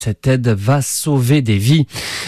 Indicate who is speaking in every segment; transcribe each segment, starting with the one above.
Speaker 1: Cette aide va sauver des vies.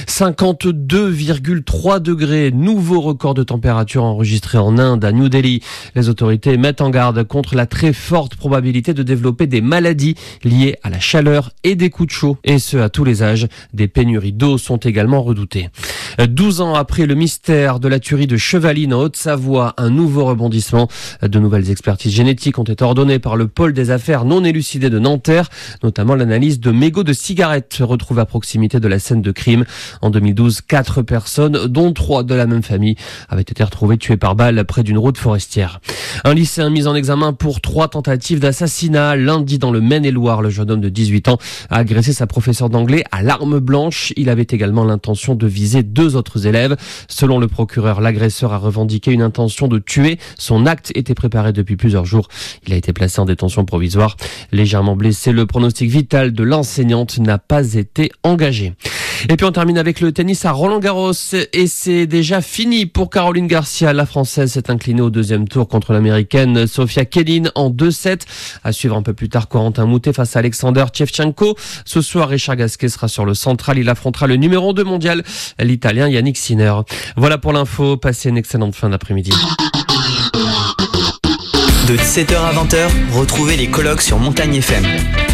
Speaker 1: 52,3 degrés, nouveau record de température enregistré en Inde, à New Delhi. Les autorités mettent en garde contre la très forte probabilité de développer des maladies liées à la chaleur et des coups de chaud. Et ce, à tous les âges. Des pénuries d'eau sont également redoutées. 12 ans après le mystère de la tuerie de Chevaline en Haute-Savoie, un nouveau rebondissement. De nouvelles expertises génétiques ont été ordonnées par le pôle des affaires non élucidées de Nanterre, notamment l'analyse de mégots de cigarettes retrouvés à proximité de la scène de crime. En 2012, 4 personnes, dont 3 de la même famille, avaient été retrouvées tuées par balle près d'une route forestière. Un lycéen mis en examen pour 3 tentatives d'assassinat. Lundi, dans le Maine-et-Loire, le jeune homme de 18 ans a agressé sa professeure d'anglais à l'arme blanche. Il avait également l'intention de viser 2 autres élèves. Selon le procureur, l'agresseur a revendiqué une intention de tuer. Son acte était préparé depuis plusieurs jours. Il a été placé en détention provisoire. Légèrement blessé, le pronostic vital de l'enseignante n'a pas été engagé. Et puis on termine avec le tennis à Roland-Garros et c'est déjà fini pour Caroline Garcia. La Française s'est inclinée au deuxième tour contre l'Américaine Sofia Kenin en 2-7. À suivre un peu plus tard, Corentin Moutet face à Alexander Shevchenko. Ce soir, Richard Gasquet sera sur le central. Il affrontera le numéro 2 mondial, l'Italien Yannick Sinner. Voilà pour l'info. Passez une excellente fin d'après-midi.
Speaker 2: De 17h à 20h, retrouvez les colloques sur Montagne FM.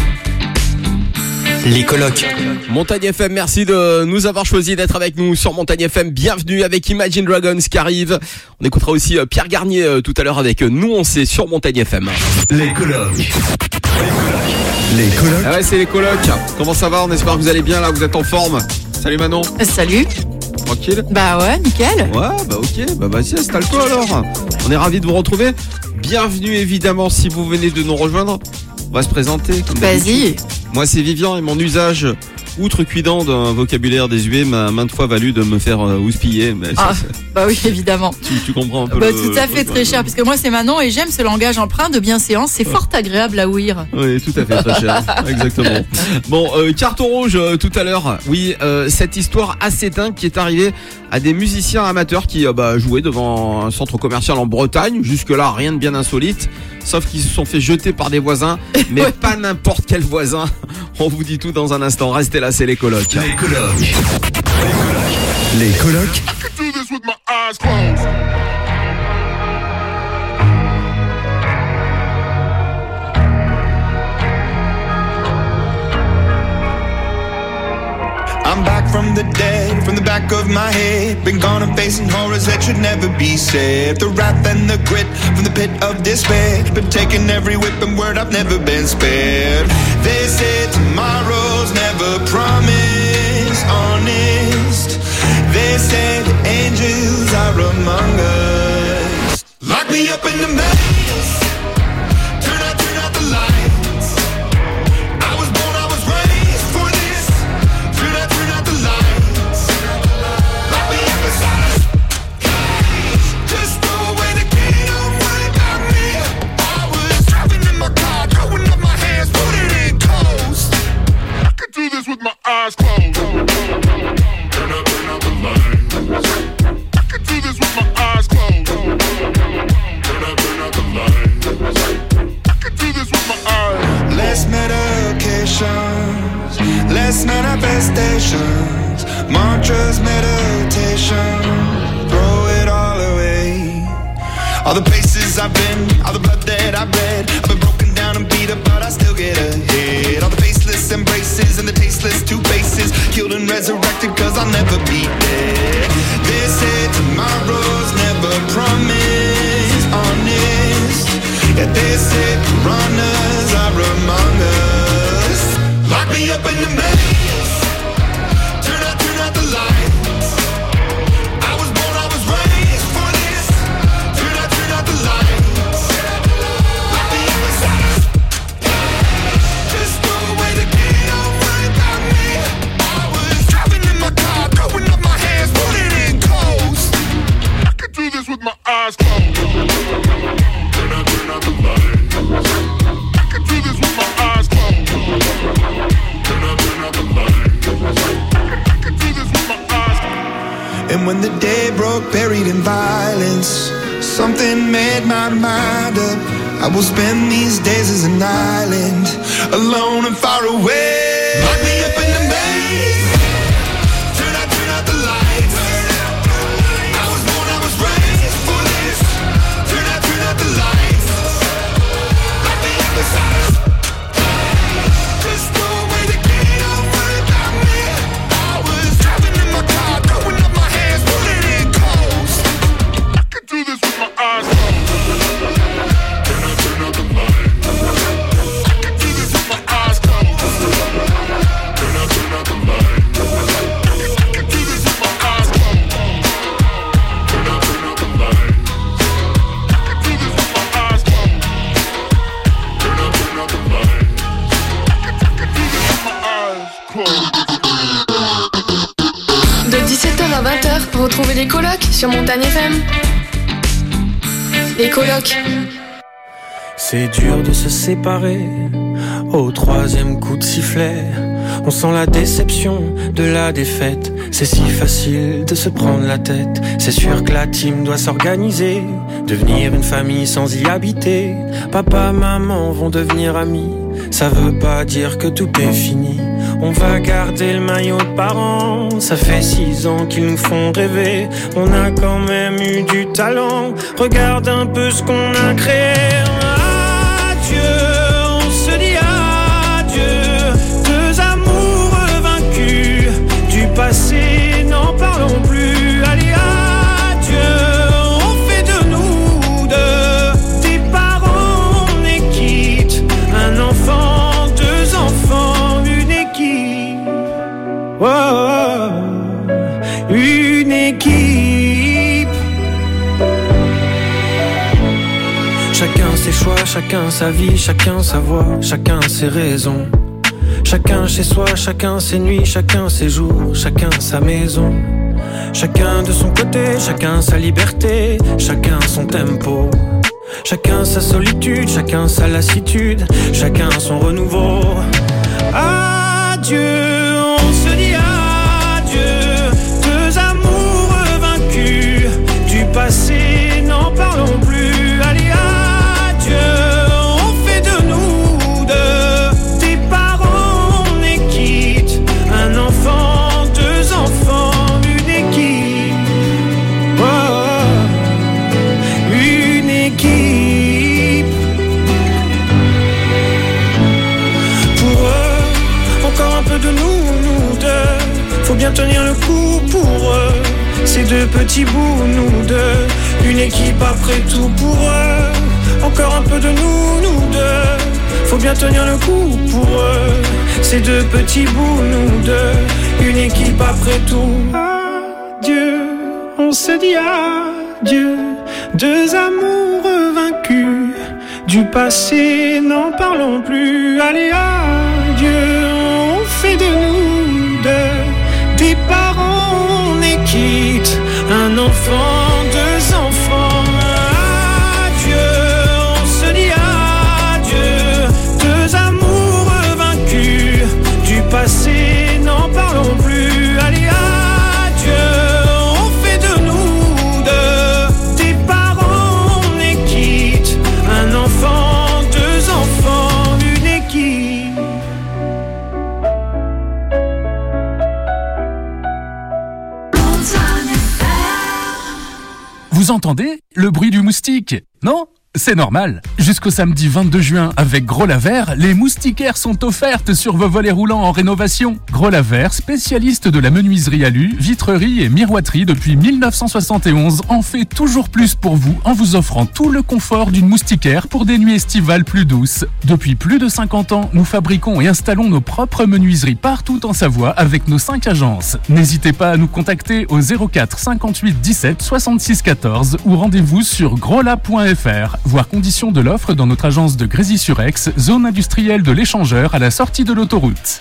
Speaker 2: Les colloques.
Speaker 3: Montagne FM, merci de nous avoir choisi d'être avec nous sur Montagne FM. Bienvenue avec Imagine Dragons qui arrive. On écoutera aussi Pierre Garnier tout à l'heure avec Nous on sait sur Montagne FM.
Speaker 4: Les colloques. Les colloques.
Speaker 3: Ah ouais, c'est les colloques. Comment ça va? On espère que vous allez bien là, vous êtes en forme. Salut Manon.
Speaker 5: Salut.
Speaker 3: Tranquille?
Speaker 5: Bah ouais, nickel.
Speaker 3: Ouais, bah ok, bah vas-y, installe-toi alors. On est ravis de vous retrouver. Bienvenue évidemment si vous venez de nous rejoindre. On va se présenter.
Speaker 5: Vas-y.
Speaker 3: Moi c'est Vivian et mon usage outrecuidant d'un vocabulaire désuet m'a maintes fois valu de me faire houspiller. Mais ça,
Speaker 5: bah oui, évidemment.
Speaker 3: Tu comprends un peu
Speaker 5: tout à fait, très cher, puisque moi c'est Manon et j'aime ce langage empreint de bienséance. C'est fort agréable à ouïr.
Speaker 3: Oui, tout à fait, très cher. Exactement. Bon, carton rouge tout à l'heure. Oui, cette histoire assez dingue qui est arrivée à des musiciens amateurs qui jouaient devant un centre commercial en Bretagne. Jusque-là, rien de bien insolite. Sauf qu'ils se sont fait jeter par des voisins, mais ouais. Pas n'importe quel voisin. On vous dit tout dans un instant. Restez là, c'est les colocs.
Speaker 4: Les colocs. Les colocs.
Speaker 6: I'm back from the dead, from the back of my head. Been gone and facing horrors that should never be said. The wrath and the grit from the pit of despair. Been taking every whip and word, I've never been spared. They said tomorrow's never promised, honest. They said angels are among us. Lock me up in the maze. Turn out the lights. I was born, I was raised for this. Turn out the lights. Lock me up inside a cage. Just throw away the key, don't worry about me. I was driving in my car, throwing up my hands, put it in coast. I could do this with my eyes closed. Turn out the lights. I could do this with my eyes closed. Turn out the lights. I could do this with my eyes. Less medications, less manifestations, mantras, meditation, throw it all away. All the places I've been, all the blood that I've bled, I've been broken down and beat up, but I still get ahead. All the faceless embraces and the tasteless two faces, killed and resurrected, cause I'll never be dead. They said tomorrow's never promised, honest. Yeah, they said piranhas are among us. Lock me up in the maze. Turn out the lights. I was born, I was raised for this. Turn out the lights. Lock me up inside a cage. Just throw away the key, don't worry about me. I was driving in my car, throwing up my hands, put it in coast. I could do this with my eyes closed. Turn out the lights. I could do this with my eyes closed. Turn out the lights. I could do this with my eyes closed. And when the day broke, buried in violence, something made my mind up. I will spend these days as an island, alone and far away. Lock me up in the
Speaker 7: De 17h à 20h, retrouvez les colocs sur Montagne FM. Les colocs.
Speaker 8: C'est dur de se séparer au troisième coup de sifflet. On sent la déception de la défaite. C'est si facile de se prendre la tête. C'est sûr que la team doit s'organiser, devenir une famille sans y habiter. Papa, maman vont devenir amis. Ça veut pas dire que tout est fini. On va garder le maillot de parents. Ça fait 6 ans qu'ils nous font rêver. On a quand même eu du talent. Regarde un peu ce qu'on a créé. Adieu, on se dit adieu. Deux amoureux vaincus. Du passé, n'en parlons plus. Allez, adieu, on fait de nous deux des parents, on est quitte. Un enfant, deux enfants, une équipe. Oh, une équipe. Chacun ses choix, chacun sa vie, chacun sa voix, chacun ses raisons. Chacun chez soi, chacun ses nuits, chacun ses jours, chacun sa maison. Chacun de son côté, chacun sa liberté, chacun son tempo. Chacun sa solitude, chacun sa lassitude, chacun son renouveau. Adieu, on se dit adieu. Deux amoureux vaincus. Du passé, n'en parlons plus. Allez, adieu, on fait de nous deux des parents, on est quitte. Un enfant, deux enfants, une équipe. Oh, une équipe. Pour eux, encore un peu de nous deux. Faut bien tenir le coup pour eux. Ces deux petits bouts, nous deux. Une équipe après tout pour eux. Encore un peu de nous deux. Faut bien tenir le coup pour eux. Ces deux petits bouts, nous deux. Une équipe après tout. Adieu, on se dit adieu. Deux amoureux vaincus. Du passé, n'en parlons plus. Allez, adieu, on fait de nous deux des parents, on est quitte. Un enfant, deux enfants. Adieu, on se dit adieu. Deux amoureux vaincus. Du passé, n'en parlons plus. Allez, adieu, on fait de nous deux des parents, on est quitte. Un enfant, deux enfants, une équipe.
Speaker 9: Vous entendez le bruit du moustique? Non? C'est normal. Jusqu'au samedi 22 juin, avec Gros Lavert, les moustiquaires sont offertes sur vos volets roulants en rénovation. Gros Lavert, spécialiste de la menuiserie alu, vitrerie et miroiterie depuis 1971, en fait toujours plus pour vous en vous offrant tout le confort d'une moustiquaire pour des nuits estivales plus douces. Depuis plus de 50 ans, nous fabriquons et installons nos propres menuiseries partout en Savoie avec nos 5 agences. N'hésitez pas à nous contacter au 04 58 17 66 14 ou rendez-vous sur groslab.fr. Voir conditions de l'offre dans notre agence de Grésy-sur-Aix, zone industrielle de l'Échangeur à la sortie de l'autoroute.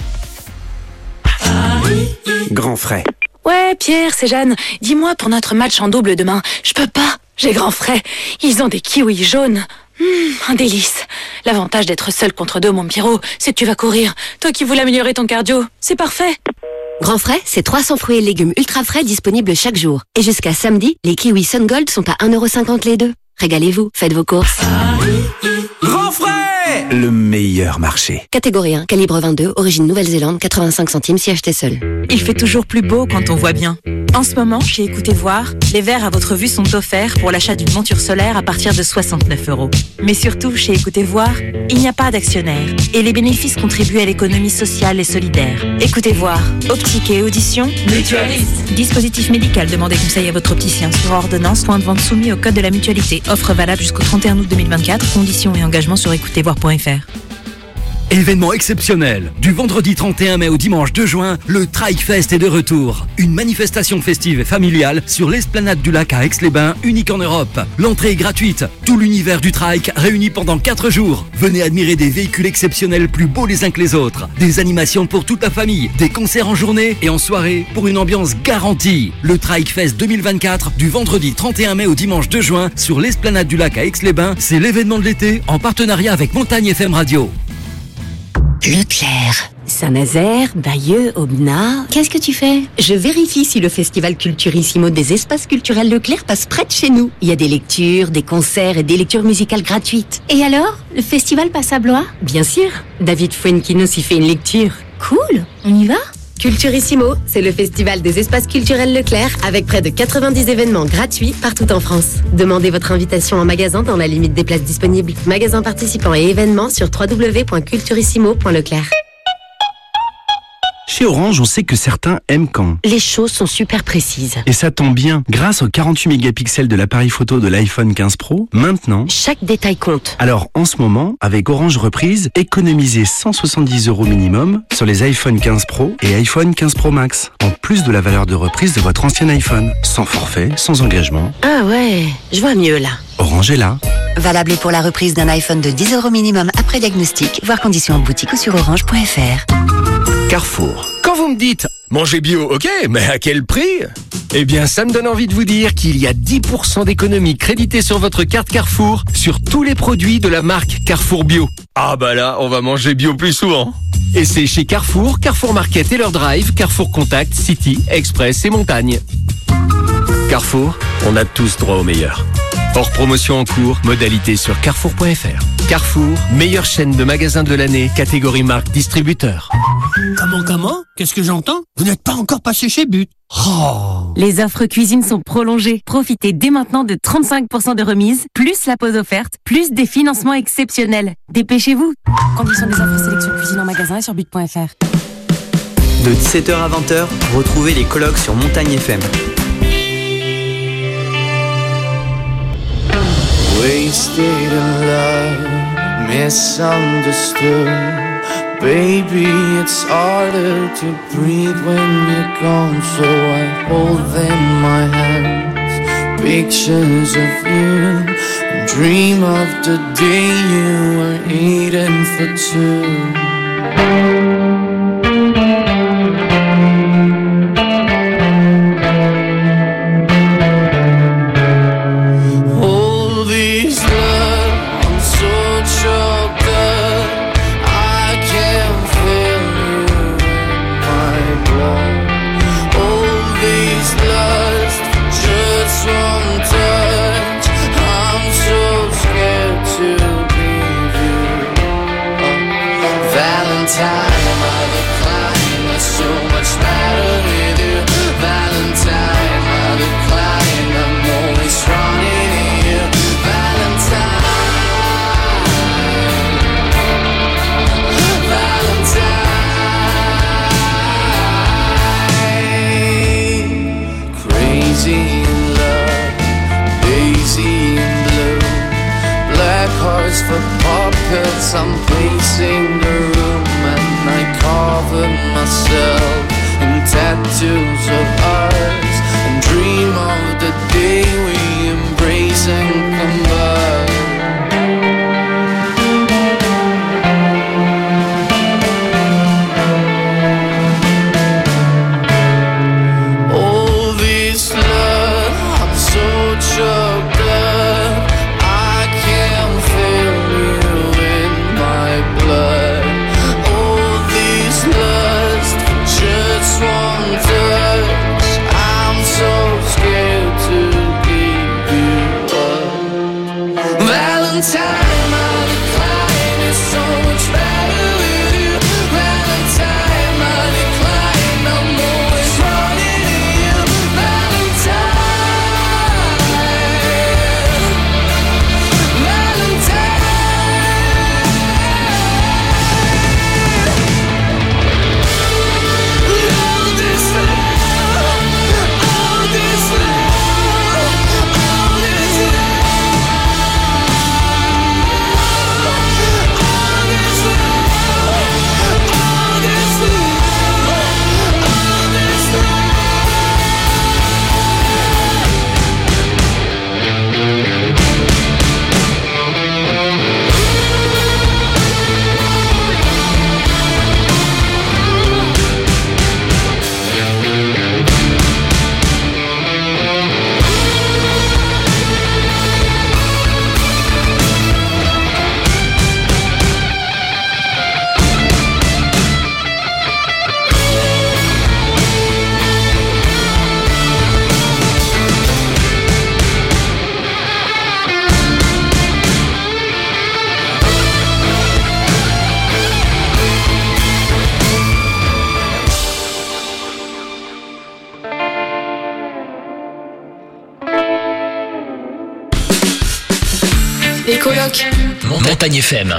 Speaker 10: Grand frais.
Speaker 11: Ouais, Pierre, c'est Jeanne. Dis-moi pour notre match en double demain. Je peux pas, j'ai grand frais. Ils ont des kiwis jaunes. Un délice. L'avantage d'être seul contre deux, mon Pierrot, c'est que tu vas courir. Toi qui voulais améliorer ton cardio, c'est parfait.
Speaker 12: Grand frais, c'est 300 fruits et légumes ultra frais disponibles chaque jour. Et jusqu'à samedi, les kiwis Sun Gold sont à 1,50€ les deux. Régalez-vous, faites vos courses.
Speaker 10: Grand frais, le meilleur marché.
Speaker 12: Catégorie 1, calibre 22, origine Nouvelle-Zélande, 85 centimes si acheté seul.
Speaker 13: Il fait toujours plus beau quand on voit bien. En ce moment, chez Écoutez Voir, les verres à votre vue sont offerts pour l'achat d'une monture solaire à partir de 69€. Mais surtout, chez Écoutez Voir, il n'y a pas d'actionnaire et les bénéfices contribuent à l'économie sociale et solidaire. Écoutez Voir, optique et audition, mutualiste. Dispositif médical, demandez conseil à votre opticien sur ordonnance, point de vente soumis au code de la mutualité. Offre valable jusqu'au 31 août 2024, conditions et engagements sur écoutezvoir.fr.
Speaker 14: Événement exceptionnel. Du vendredi 31 mai au dimanche 2 juin, le Trike Fest est de retour. Une manifestation festive et familiale sur l'esplanade du lac à Aix-les-Bains, unique en Europe. L'entrée est gratuite. Tout l'univers du trike réuni pendant 4 jours. Venez admirer des véhicules exceptionnels plus beaux les uns que les autres. Des animations pour toute la famille, des concerts en journée et en soirée pour une ambiance garantie. Le Trike Fest 2024 du vendredi 31 mai au dimanche 2 juin sur l'esplanade du lac à Aix-les-Bains, c'est l'événement de l'été en partenariat avec Montagne FM Radio.
Speaker 12: Leclerc. Saint-Nazaire, Bayeux, Aubenas. Qu'est-ce que tu fais? Je vérifie si le festival Culturissimo des espaces culturels Leclerc passe près de chez nous. Il y a des lectures, des concerts et des lectures musicales gratuites. Et alors? Le festival passe à Blois? Bien sûr. David Fuenquinos y fait une lecture. Cool. On y va? Culturissimo, c'est le festival des espaces culturels Leclerc avec près de 90 événements gratuits partout en France. Demandez votre invitation en magasin dans la limite des places disponibles. Magasins participants et événements sur www.culturissimo.leclerc.
Speaker 15: Chez Orange, on sait que certains aiment quand
Speaker 12: les choses sont super précises.
Speaker 15: Et ça tombe bien, grâce aux 48 mégapixels de l'appareil photo de l'iPhone 15 Pro, maintenant,
Speaker 12: chaque détail compte.
Speaker 15: Alors en ce moment, avec Orange Reprise, économisez 170 € minimum sur les iPhone 15 Pro et iPhone 15 Pro Max, en plus de la valeur de reprise de votre ancien iPhone, sans forfait, sans engagement.
Speaker 12: Ah ouais, je vois mieux là.
Speaker 15: Orange est là.
Speaker 16: Valable pour la reprise d'un iPhone de 10 € minimum après diagnostic, voire conditions en boutique ou sur orange.fr.
Speaker 17: Carrefour. Quand vous me dites manger bio, ok, mais à quel prix? Eh bien, ça me donne envie de vous dire qu'il y a 10% d'économie créditée sur votre carte Carrefour sur tous les produits de la marque Carrefour Bio. Ah bah là, on va manger bio plus souvent. Et c'est chez Carrefour, Carrefour Market et leur Drive, Carrefour Contact, City, Express et Montagne. Carrefour, on a tous droit au meilleur. Hors promotion en cours, modalité sur carrefour.fr. Carrefour, meilleure chaîne de magasins de l'année, catégorie marque distributeur.
Speaker 18: Comment? Qu'est-ce que j'entends? Vous n'êtes pas encore passé chez But. Oh.
Speaker 13: Les offres cuisine sont prolongées. Profitez dès maintenant de 35% de remise, plus la pause offerte, plus des financements exceptionnels. Dépêchez-vous.
Speaker 19: Conditions des offres sélection cuisine en magasin et sur but.fr.
Speaker 2: De 17h à 20h, retrouvez les colloques sur Montagne FM.
Speaker 8: Wasted in love, misunderstood. Baby, it's harder to breathe when you're gone. So I hold in my hands pictures of you and dream of the day you were eating for two. I'm pacing the room and I cover myself in tattoos of ours and dream of the day we embrace and combine. All this love, I'm so choked up, I can't feel blood. All these lust, just one touch.
Speaker 7: colocs.
Speaker 17: Montagne FM.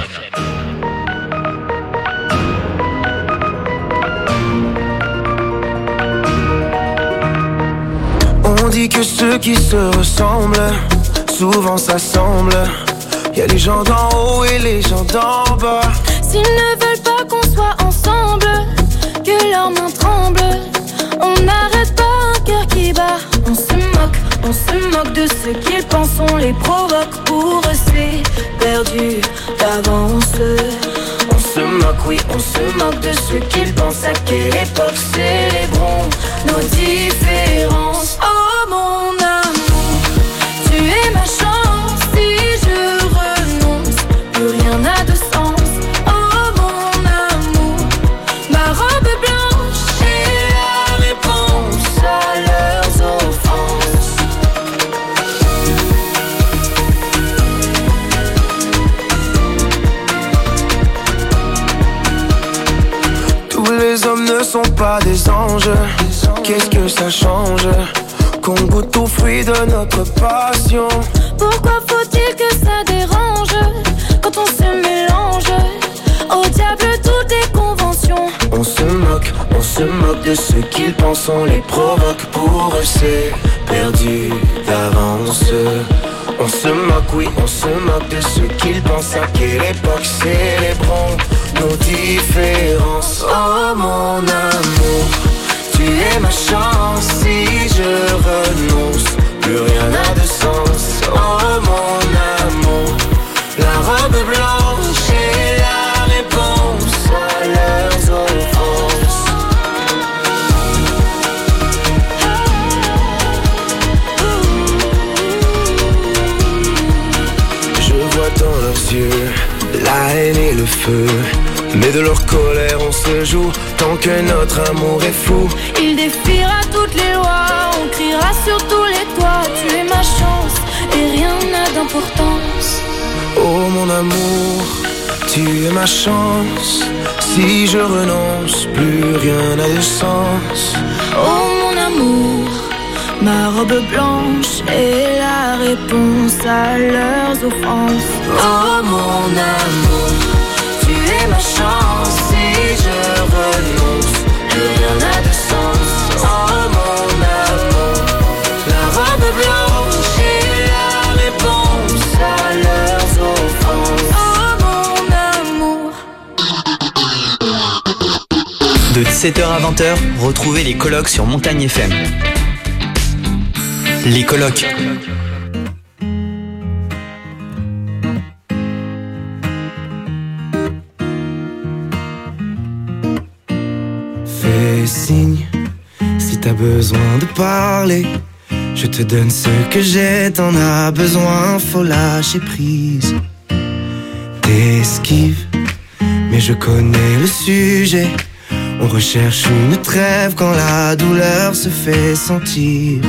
Speaker 8: On dit que ceux qui se ressemblent, souvent s'assemblent. Y'a les gens d'en haut et les gens d'en bas.
Speaker 20: S'ils ne veulent pas qu'on soit ensemble, que leurs mains tremblent. On n'arrête pas un cœur qui bat. On se moque de ce qu'ils pensent. On les provoque, pour eux c'est perdu d'avance. On se moque, oui, on se moque de ce qu'ils pensent. À quelle époque célébrons nos différences. Oh mon amour, tu es ma chance. Si je renonce, plus rien n'a de sens. Oh mon amour, ma robe blanche est la réponse à leurs offenses.
Speaker 8: Tous les hommes ne sont pas des anges. Qu'est-ce que ça change qu'on goûte aux fruits de notre passion?
Speaker 20: Pourquoi faut-il que ça dérange quand on se mélange? Au diable toutes les conventions.
Speaker 8: On se moque de ce qu'ils pensent. On les provoque, pour eux c'est perdu d'avance. On se moque, oui, on se moque de ce qu'ils pensent. À quelle époque célébrons nos différences. Oh mon amour, tu es ma chance. Si je renonce, plus rien n'a de sens. Oh mon amour, la robe blanche est la réponse à leurs offenses. Je vois dans leurs yeux la haine et le feu, mais de leur colère on se joue tant que notre amour est fou.
Speaker 20: Il défiera toutes les lois, on criera sur tous les toits. Tu es ma chance et rien n'a d'importance.
Speaker 8: Oh mon amour, tu es ma chance. Si je renonce, plus rien n'a de sens.
Speaker 20: Oh mon amour, ma robe blanche est la réponse à leurs offenses.
Speaker 8: Oh mon amour, tu es ma chance. Si je renonce, plus rien n'a de sens. Oh mon amour, la robe blanche est la réponse à leurs offenses.
Speaker 20: Oh mon amour.
Speaker 2: De 17h à 20h, retrouvez les colocs sur Montagne FM. Les colocs.
Speaker 8: Fais signe si t'as besoin de parler. Je te donne ce que j'ai, t'en as besoin, faut lâcher prise. T'esquives, mais je connais le sujet. On recherche une trêve quand la douleur se fait sentir.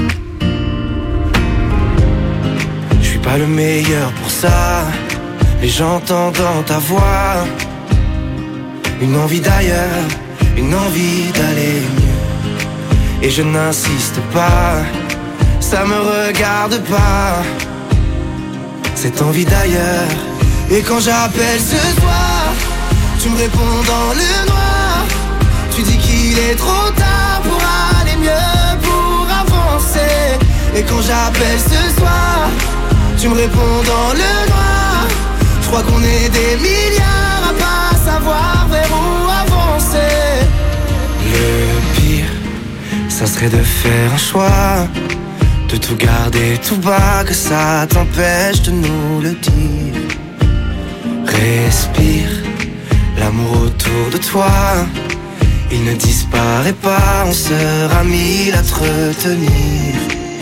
Speaker 8: Je suis pas le meilleur pour ça, mais j'entends dans ta voix une envie d'ailleurs, une envie d'aller mieux. Et je n'insiste pas, ça me regarde pas, cette envie d'ailleurs. Et quand j'appelle ce soir, tu me réponds dans le noir. Tu dis qu'il est trop tard pour aller mieux, pour avancer. Et quand j'appelle ce soir, tu me réponds dans le noir. Je crois qu'on est des milliards à pas savoir vers où avancer. Le pire, ça serait de faire un choix, de tout garder tout bas, que ça t'empêche de nous le dire. Respire, l'amour autour de toi, il ne disparaît pas, on sera mille à te retenir.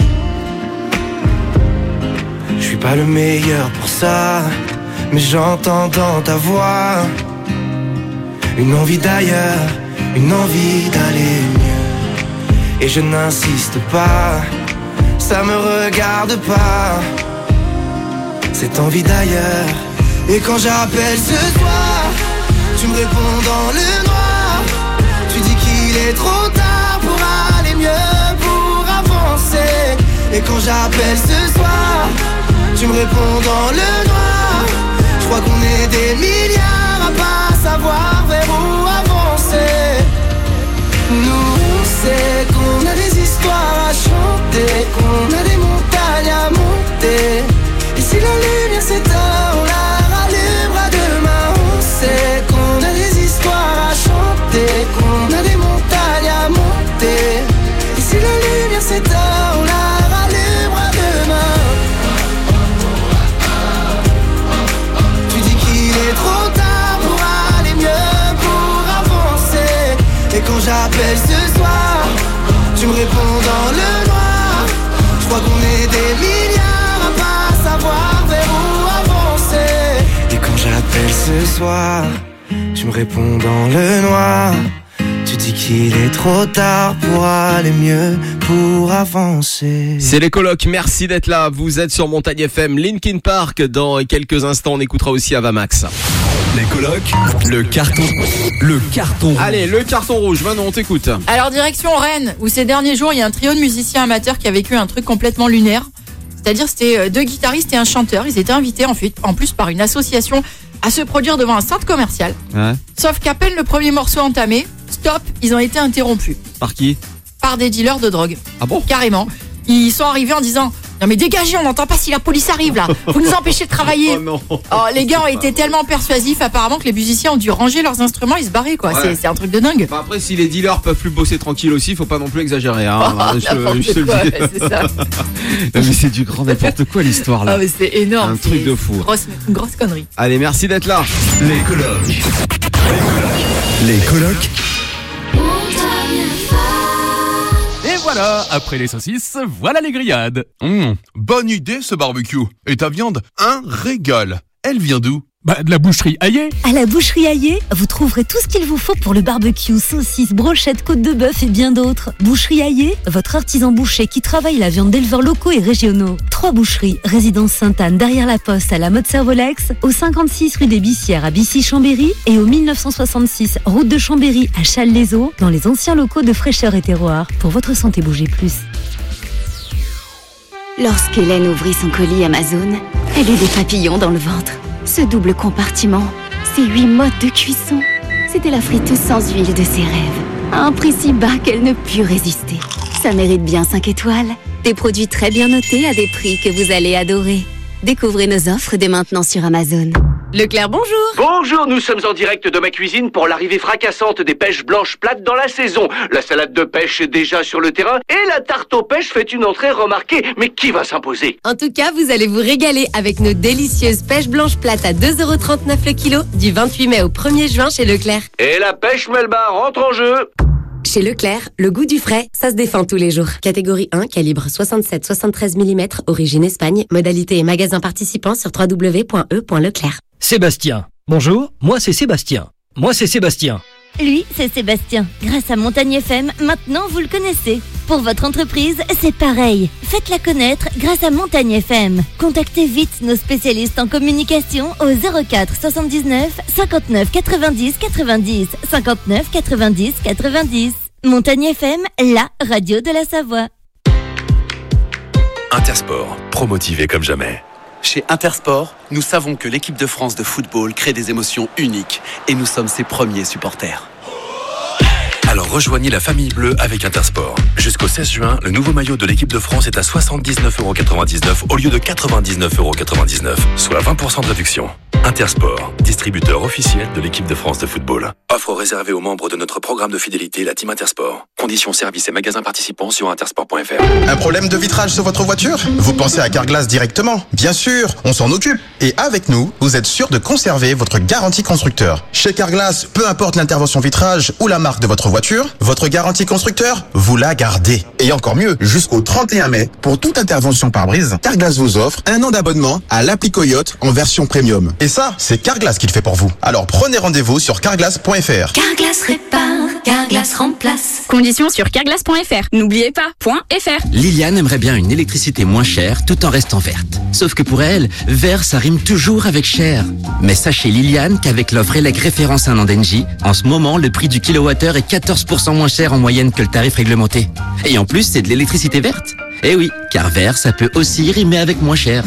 Speaker 8: Je suis pas le meilleur pour ça, mais j'entends dans ta voix une envie d'ailleurs, une envie d'aller mieux. Et je n'insiste pas, ça me regarde pas, cette envie d'ailleurs. Et quand j'appelle ce soir, tu me réponds dans le noir. Tu dis qu'il est trop tard pour aller mieux, pour avancer. Et quand j'appelle ce soir, tu me réponds dans le noir.
Speaker 6: crois qu'on est des milliards à pas savoir vers où avancer. Nous on sait qu'on a des histoires à chanter, qu'on a des montagnes à monter. Et si la lumière s'éteint, on la rallumera demain. On sait qu'on a des histoires à chanter, qu'on a des montagnes à monter. Et si la lumière s'éteint, on la rallumera demain. Tu dis qu'il est trop tard pour aller mieux, pour avancer. Et quand j'appelle ce soir, tu me réponds dans le noir. Je crois qu'on est des milliards à pas savoir vers où avancer. Et quand j'appelle ce soir, tu me réponds dans le noir. Tu dis qu'il est trop tard pour aller mieux, pour avancer.
Speaker 3: C'est les colocs, merci d'être là. Vous êtes sur Montagne FM, Linkin Park. Dans quelques instants, on écoutera aussi Avamax.
Speaker 4: Les colocs, le carton rouge.
Speaker 3: Allez, le carton rouge, Manon, on t'écoute.
Speaker 5: Alors direction Rennes, où ces derniers jours, il y a un trio de musiciens amateurs qui a vécu un truc complètement lunaire. C'est-à-dire, c'était 2 guitaristes et un chanteur. Ils étaient invités en plus par une association à se produire devant un centre commercial.
Speaker 3: Ouais.
Speaker 5: Sauf qu'à peine le premier morceau entamé, stop, ils ont été interrompus.
Speaker 3: Par qui?
Speaker 5: Par des dealers de drogue.
Speaker 3: Ah bon?
Speaker 5: Carrément. Ils sont arrivés en disant: non mais dégagez, on n'entend pas si la police arrive là. Vous nous empêchez de travailler.
Speaker 3: Oh non.
Speaker 5: Oh, les gars ont été tellement persuasifs apparemment que les musiciens ont dû ranger leurs instruments et se barrer quoi.
Speaker 3: Ouais.
Speaker 5: C'est un truc de dingue.
Speaker 3: Bah après, si les dealers peuvent plus bosser tranquille aussi, faut pas non plus exagérer. Hein.
Speaker 5: Oh,
Speaker 3: je te le dis.
Speaker 5: c'est ça.
Speaker 3: Non, mais c'est du grand n'importe quoi l'histoire là.
Speaker 5: Ah mais c'est énorme.
Speaker 3: Un truc de fou.
Speaker 5: Une grosse connerie.
Speaker 3: Allez, merci d'être là.
Speaker 4: Les colocs. Les colocs.
Speaker 9: Et voilà, après les saucisses, voilà les grillades.
Speaker 21: Bonne idée ce barbecue. Et ta viande, un régal. Elle vient d'où?
Speaker 9: Bah, de la boucherie Hayé.
Speaker 22: À la boucherie Hayé, vous trouverez tout ce qu'il vous faut pour le barbecue, saucisses, brochettes, côtes de bœuf et bien d'autres. Boucherie Hayé, votre artisan boucher qui travaille la viande d'éleveurs locaux et régionaux. 3 boucheries, résidence Sainte-Anne derrière la Poste à la mode Servolex, au 56 rue des Bissières à Bissy-Chambéry et au 1966 route de Chambéry à Challes-les-Eaux dans les anciens locaux de Fraîcheur et Terroir. Pour votre santé, bougez plus.
Speaker 12: Lorsqu'Hélène ouvrit son colis Amazon, elle eut des papillons dans le ventre. Ce double compartiment, ces 8 modes de cuisson, c'était la friteuse sans huile de ses rêves. À un prix si bas qu'elle ne put résister. Ça mérite bien 5 étoiles. Des produits très bien notés à des prix que vous allez adorer. Découvrez nos offres dès maintenant sur Amazon.
Speaker 22: Leclerc, bonjour.
Speaker 23: Bonjour, nous sommes en direct de ma cuisine pour l'arrivée fracassante des pêches blanches plates dans la saison. La salade de pêche est déjà sur le terrain et la tarte aux pêches fait une entrée remarquée. Mais qui va s'imposer?
Speaker 22: En tout cas, vous allez vous régaler avec nos délicieuses pêches blanches plates à 2,39 € le kilo du 28 mai au 1er juin chez Leclerc.
Speaker 23: Et la pêche Melba rentre en jeu.
Speaker 22: Chez Leclerc, le goût du frais, ça se défend tous les jours. Catégorie 1, calibre 67-73 mm, origine Espagne, modalité et magasin participant sur www.e.leclerc.
Speaker 24: Sébastien. Bonjour, moi c'est Sébastien. Moi c'est Sébastien.
Speaker 22: Lui, c'est Sébastien. Grâce à Montagne FM, maintenant vous le connaissez. Pour votre entreprise, c'est pareil. Faites-la connaître grâce à Montagne FM. Contactez vite nos spécialistes en communication au 04 79 59 90 90 59 90 90. Montagne FM, la radio de la Savoie.
Speaker 25: Intersport, promotivé comme jamais.
Speaker 26: Chez Intersport, nous savons que l'équipe de France de football crée des émotions uniques et nous sommes ses premiers supporters.
Speaker 25: Alors rejoignez la famille bleue avec Intersport. Jusqu'au 16 juin, le nouveau maillot de l'équipe de France est à 79,99 € au lieu de 99,99 €, soit 20% de réduction. Intersport, distributeur officiel de l'équipe de France de football. Offre réservée aux membres de notre programme de fidélité, la Team Intersport. Conditions, services et magasins participants sur intersport.fr.
Speaker 27: Un problème de vitrage sur votre voiture? Vous pensez à Carglass directement? Bien sûr, on s'en occupe. Et avec nous, vous êtes sûr de conserver votre garantie constructeur. Chez Carglass, peu importe l'intervention vitrage ou la marque de votre voiture, votre garantie constructeur, vous la gardez. Et encore mieux, jusqu'au 31 mai, pour toute intervention pare-brise, Carglass vous offre 1 an d'abonnement à l'appli Coyote en version premium. Et ça, c'est Carglass qui le fait pour vous. Alors prenez rendez-vous sur carglass.fr.
Speaker 22: Carglass répare, Carglass remplace.
Speaker 28: Conditions sur carglass.fr. N'oubliez pas, .fr.
Speaker 29: Liliane aimerait bien une électricité moins chère tout en restant verte. Sauf que pour elle, vert ça rime toujours avec cher. Mais sachez Liliane qu'avec l'offre ELEC référence 1 an d'Engie, en ce moment le prix du kilowattheure est 14% moins cher en moyenne que le tarif réglementé. Et en plus c'est de l'électricité verte. Eh oui, car vert ça peut aussi rimer avec moins cher.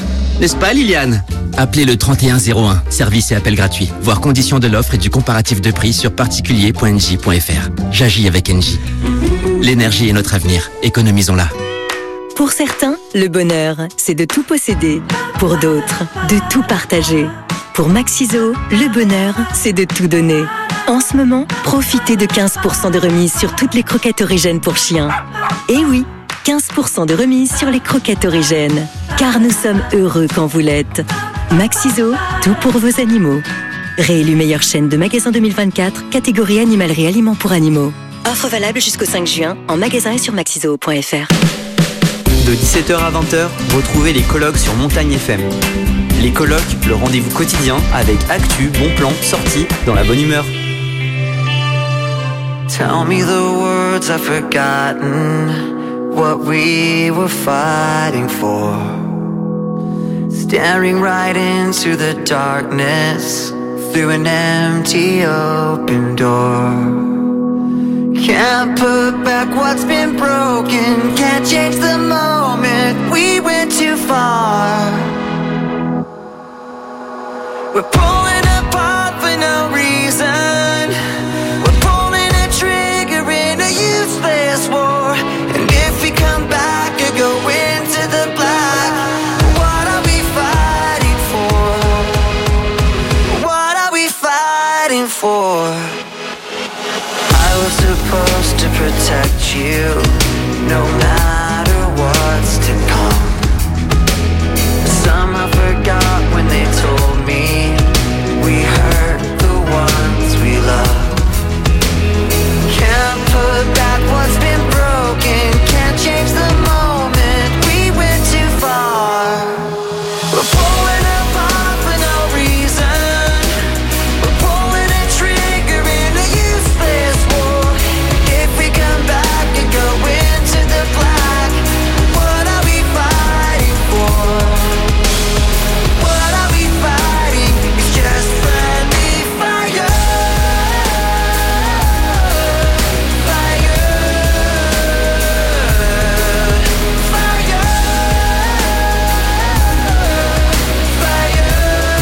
Speaker 29: N'est-ce pas, Liliane? Appelez le 3101, service et appel gratuit. Voir conditions de l'offre et du comparatif de prix sur particulier.nj.fr. J'agis avec NJ. L'énergie est notre avenir. Économisons-la.
Speaker 1: Pour certains, le bonheur, c'est de tout posséder. Pour d'autres, de tout partager. Pour Maxiso, le bonheur, c'est de tout donner. En ce moment, profitez de 15% de remise sur toutes les croquettes origènes pour chiens. Et oui, 15% de remise sur les croquettes origènes. Car nous sommes heureux quand vous l'êtes. Maxiso, tout pour vos animaux. Réélu meilleure chaîne de magasins 2024, catégorie animalerie aliments pour animaux. Offre valable jusqu'au 5 juin, en magasin et sur maxiso.fr.
Speaker 2: De 17h à 20h, retrouvez les colloques sur Montagne FM. Les colloques, le rendez-vous quotidien avec actu, bons plans, sorties, dans la bonne humeur.
Speaker 10: Tell me the words I've forgotten, what we were fighting for. Staring right into the darkness, through an empty open door. Can't put back what's been broken, can't change the moment, we went too far. We're pulling apart for no reason, we're pulling a trigger in a useless war. And if we come back or go into the black, what are we fighting for? What are we fighting for? I was supposed to protect you, no matter what's to come. Somehow forgot when they told me we hurt the ones we love. Can't put back what's been broken, can't change the moment, we went too far. We're pulling apart for no reason, we're pulling a trigger in a useless war. If we come back and go into the black, what are we fighting for? What are we fighting? It's just friendly fire. Fire. Fire. Fire.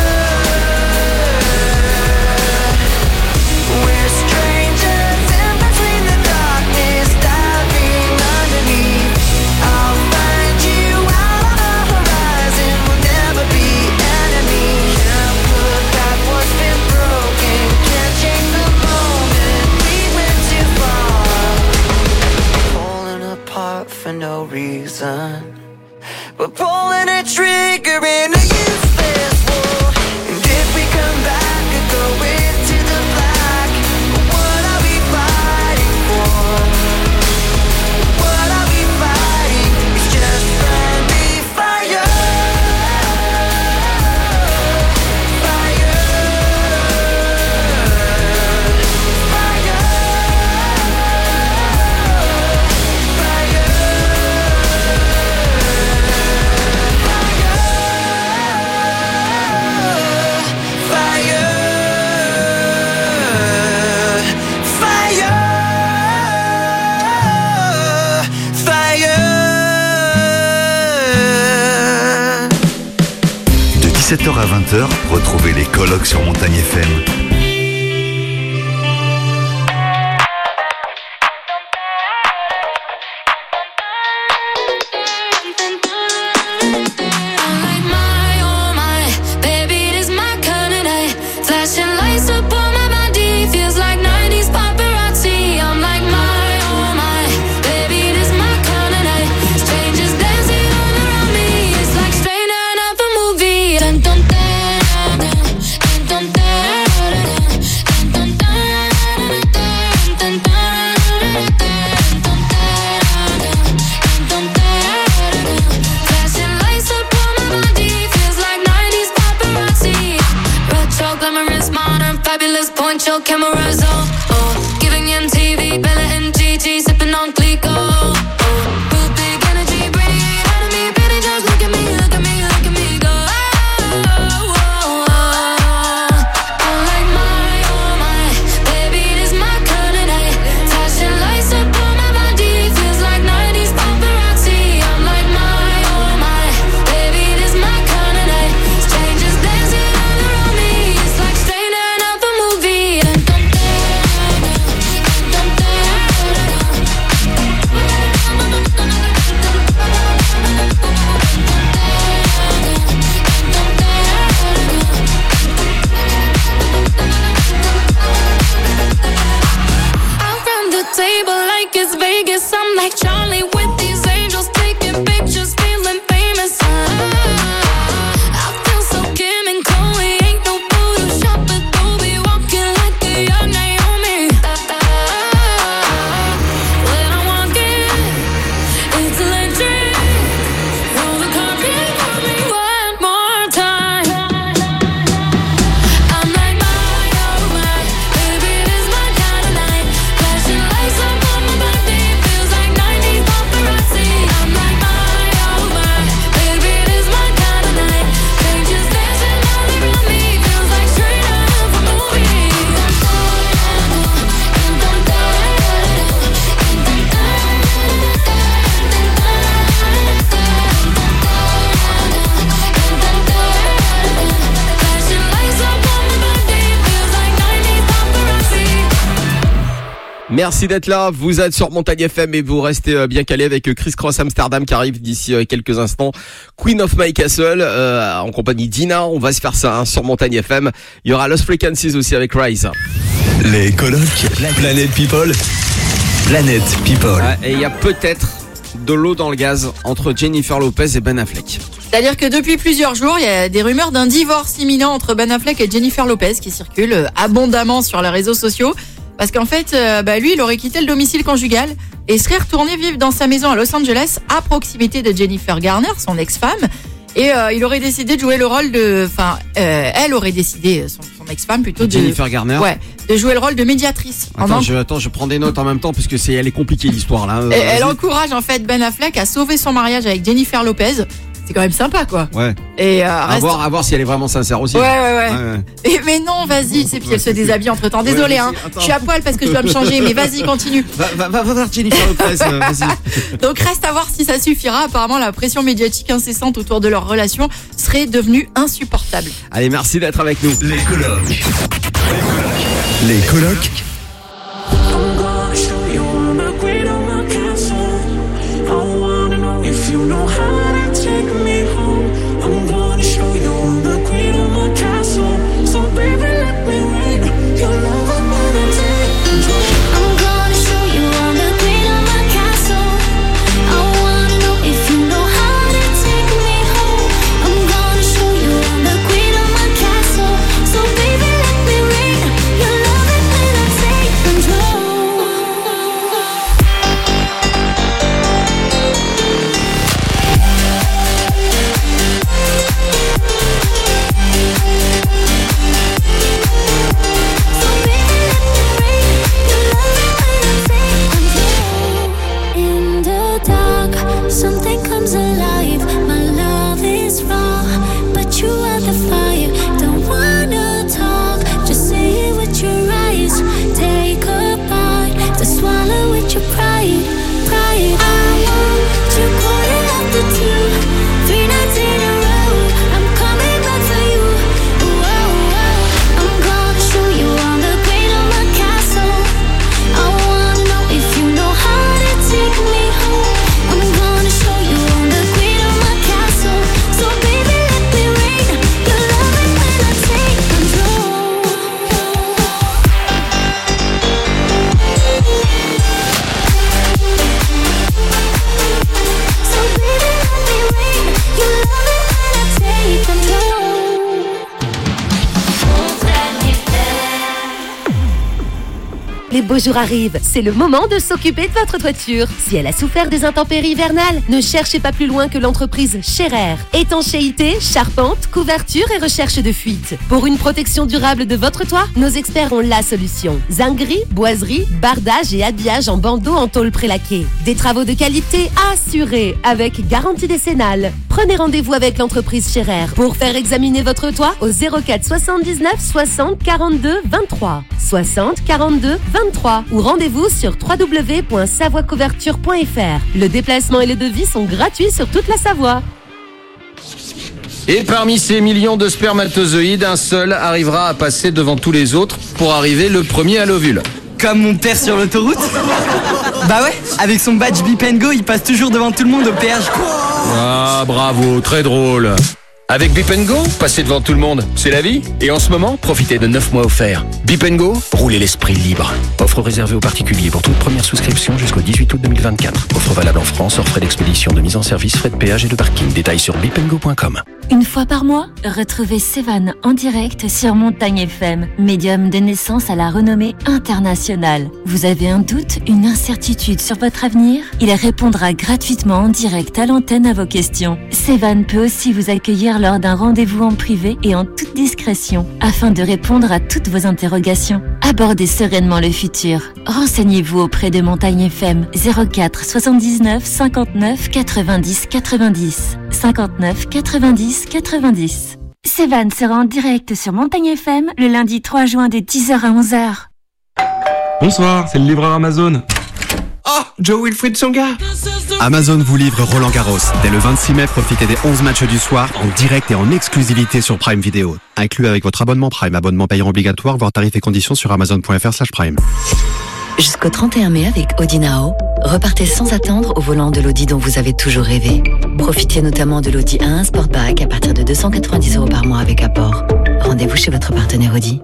Speaker 10: We're strangers in between the darkness, diving underneath. I'll find you out on the horizon, we'll never be enemies. Can't put back what's been broken, can't change the moment, we went too far. Pulling apart for no reason, we're pulling a trigger in a useless war. And if we come back and go into the black, what are we fighting for? What are we fighting? It's just friendly fire. Fire. Fire.
Speaker 4: De 17h à 20h, retrouvez les colloques sur Montagne FM.
Speaker 20: Poncho cameras on, oh, giving MTV, Bella and Gigi, sipping on Clico. Real big energy, radiate out of me, baby, just look at me, look at me, look at me go. I'm like oh my, baby, this my kind of night. Flashing lights up on my body, feels like 90s paparazzi. I'm like oh my, baby, this my kind of night. like Charlie with these angels taking pictures, feeling famous. I feel so Kim and Chloe, ain't no Photoshop, but they'll be walking like a young Naomi. When I walk in, it's electric. Roll the carpet for me one more time. I'm like my, oh my, baby, this my kind of night. Flashing lights up on my body, feels like 90s paparazzi. I'm like my, oh my, baby, this my kind of night. They just dancing all around me, feels like straight out of a movie. Flashing lights up on my body, feels like 90s paparazzi.
Speaker 3: Merci d'être là, vous êtes sur Montagne FM et vous restez bien calé avec Chris Cross Amsterdam qui arrive d'ici quelques instants. Queen of My Castle en compagnie d'Ina, on va se faire ça sur Montagne FM. Il y aura Lost Frequencies aussi avec Rise.
Speaker 7: Les colocs, Planète People. Planète People.
Speaker 3: Ouais, et il y a peut-être de l'eau dans le gaz entre Jennifer Lopez et Ben Affleck.
Speaker 5: C'est-à-dire que depuis plusieurs jours, il y a des rumeurs d'un divorce imminent entre Ben Affleck et Jennifer Lopez qui circulent abondamment sur les réseaux sociaux. Parce qu'en fait, lui, il aurait quitté le domicile conjugal et serait retourné vivre dans sa maison à Los Angeles, à proximité de Jennifer Garner, son ex-femme. Et il aurait décidé de jouer le rôle de... Enfin, elle aurait décidé, son ex-femme plutôt, de...
Speaker 3: Jennifer Garner.
Speaker 5: Ouais, de jouer le rôle de médiatrice.
Speaker 3: Attends, je prends des notes en même temps parce que elle est compliquée l'histoire là.
Speaker 5: Et elle encourage en fait Ben Affleck à sauver son mariage avec Jennifer Lopez. C'est quand même sympa, quoi.
Speaker 3: Ouais.
Speaker 5: Et
Speaker 3: à voir si elle est vraiment sincère aussi.
Speaker 5: Ouais. Mais non, vas-y, c'est puis elle se déshabille entre temps. Désolé, hein. Je suis à poil parce que je dois me changer, mais vas-y, continue.
Speaker 3: Va voir Jennifer Lopez, vas-y.
Speaker 5: Donc reste à voir si ça suffira. Apparemment, la pression médiatique incessante autour de leur relation serait devenue insupportable.
Speaker 3: Allez, merci d'être avec nous.
Speaker 7: Les colocs. Les colocs.
Speaker 8: I'm gonna show you I'm the queen of my castle. I wanna know if you know how to take me home. I'm gonna show you I'm the queen of my castle. So baby, let me read your love. I'm gonna take control.
Speaker 20: I'm gonna show you I'm the queen of my castle. I wanna know if you know how to take me home. I'm gonna show you I'm the queen of my castle. So baby, let me read your love and when I take control. In the dark, something comes alive. My love is raw, but you are the fire. Don't wanna talk, just say it with your eyes. Take a bite to swallow with your pride. I want you calling after 2, 3 nights in a row. I'm coming back for you. I'm gonna show you I'm the queen of my castle. I wanna know if you know how to take me home. I'm gonna show you I'm the queen of my castle. So baby, let me reign your love and when I take control. So baby, let me reign your love and when I take control.
Speaker 12: Les beaux jours arrivent, c'est le moment de s'occuper de votre toiture. Si elle a souffert des intempéries hivernales, ne cherchez pas plus loin que l'entreprise Scherer. Étanchéité, charpente, couverture et recherche de fuite. Pour une protection durable de votre toit, nos experts ont la solution. Zinguerie, boiserie, bardage et habillage en bandeau en tôle prélaquée. Des travaux de qualité assurés avec garantie décennale. Prenez rendez-vous avec l'entreprise Scherer pour faire examiner votre toit au 04 79 60 42 23. 60 42 23 ou rendez-vous sur www.savoicouverture.fr. Le déplacement et le devis sont gratuits sur toute la Savoie.
Speaker 11: Et parmi ces millions de spermatozoïdes, un seul arrivera à passer devant tous les autres pour arriver le premier à l'ovule.
Speaker 13: Comme mon père sur l'autoroute. Bah ouais, avec son badge Bip & Go, il passe toujours devant tout le monde au péage.
Speaker 11: Ah, bravo, très drôle. Avec Bip & Go, passez devant tout le monde, c'est la vie. Et en ce moment, profitez de 9 mois offerts. Bip & Go, roulez l'esprit libre. Offre réservée aux particuliers pour toute première souscription jusqu'au 18 août 2024. Offre valable en France, hors frais d'expédition, de mise en service, frais de péage et de parking. Détails sur bipandgo.com.
Speaker 22: Une fois par mois, retrouvez Sévan en direct sur Montagne FM, médium de naissance à la renommée internationale. Vous avez un doute, une incertitude sur votre avenir? Il répondra gratuitement en direct à l'antenne à vos questions. Sévan peut aussi vous accueillir lors d'un rendez-vous en privé et en toute discrétion, afin de répondre à toutes vos interrogations. Abordez sereinement le futur. Renseignez-vous auprès de Montagne FM 04 79 59 90 90 59 90 90. Sévan sera en direct sur Montagne FM le lundi 3 juin de 10h à 11h.
Speaker 6: Bonsoir, c'est le livreur Amazon.
Speaker 9: Oh, Joe Wilfried Tsonga.
Speaker 14: Amazon vous livre Roland Garros. Dès le 26 mai, profitez des 11 matchs du soir en direct et en exclusivité sur Prime Video. Inclus avec votre abonnement Prime. Abonnement payant obligatoire, voir tarifs et conditions sur amazon.fr/prime.
Speaker 1: Jusqu'au 31 mai avec Audi Now, repartez sans attendre au volant de l'Audi dont vous avez toujours rêvé. Profitez notamment de l'Audi A1 Sportback à partir de 290 € par mois avec apport. Rendez-vous chez votre partenaire Audi.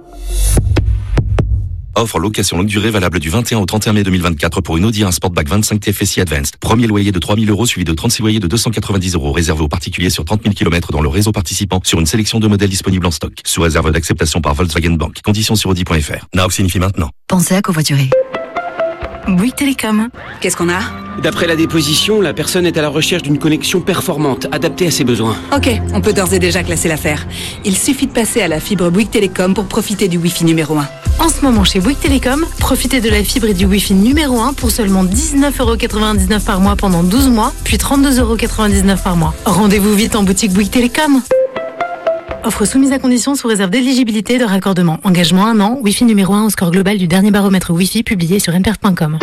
Speaker 25: Offre location longue durée valable du 21 au 31 mai 2024 pour une Audi A1 Sportback 25 TFSI Advanced. Premier loyer de 3 000 € suivi de 36 loyers de 290 € réservé aux particuliers sur 30 000 km dans le réseau participant sur une sélection de modèles disponibles en stock. Sous réserve d'acceptation par Volkswagen Bank. Conditions sur Audi.fr. Now signifie maintenant.
Speaker 1: Pensez à covoiturer.
Speaker 15: Bouygues Télécom. Qu'est-ce qu'on a?
Speaker 16: D'après la déposition, la personne est à la recherche d'une connexion performante, adaptée à ses besoins.
Speaker 15: Ok, on peut d'ores et déjà classer l'affaire. Il suffit de passer à la fibre Bouygues Télécom pour profiter du Wi-Fi numéro 1.
Speaker 17: En ce moment chez Bouygues Télécom, profitez de la fibre et du Wi-Fi numéro 1 pour seulement 19,99 € par mois pendant 12 mois, puis 32,99 € par mois. Rendez-vous vite en boutique Bouygues Télécom. Offre soumise à condition sous réserve d'éligibilité et de raccordement. Engagement 1 an, Wi-Fi numéro 1 au score global du dernier baromètre Wi-Fi publié sur nperf.com.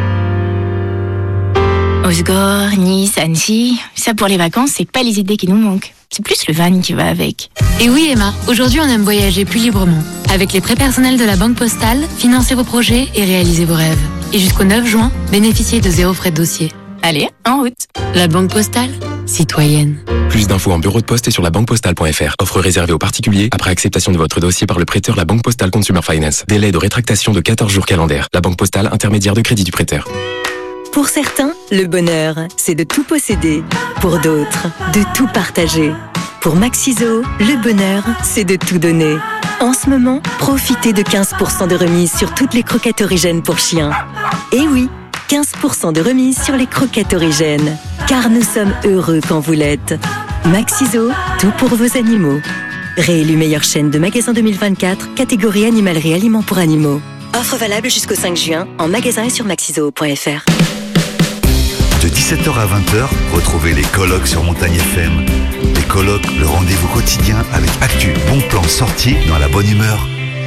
Speaker 18: Osgore, Nice, Annecy, ça pour les vacances, c'est pas les idées qui nous manquent. C'est plus le van qui va avec.
Speaker 19: Et oui Emma, aujourd'hui on aime voyager plus librement. Avec les prêts personnels de la Banque Postale, financez vos projets et réalisez vos rêves. Et jusqu'au 9 juin, bénéficiez de 0 frais de dossier.
Speaker 18: Allez, en route.
Speaker 19: La Banque Postale, citoyenne.
Speaker 25: Plus d'infos en bureau de poste et sur labanquepostale.fr. Offre réservée aux particuliers après acceptation de votre dossier par le prêteur La Banque Postale Consumer Finance. Délai de rétractation de 14 jours calendaires. La Banque Postale, intermédiaire de crédit du prêteur.
Speaker 1: Pour certains, le bonheur, c'est de tout posséder. Pour d'autres, de tout partager. Pour Maxiso, le bonheur, c'est de tout donner. En ce moment, profitez de 15% de remise sur toutes les croquettes origènes pour chiens. Et oui, 15% de remise sur les croquettes origènes. Car nous sommes heureux quand vous l'êtes. Maxiso, tout pour vos animaux. Réélu meilleure chaîne de magasins 2024, catégorie animalerie aliments pour animaux. Offre valable jusqu'au 5 juin en magasin et sur maxiso.fr.
Speaker 4: De 17h à 20h, retrouvez les colloques sur Montagne FM. Les colloques, le rendez-vous quotidien avec actu, bons plans, sorties dans la bonne humeur.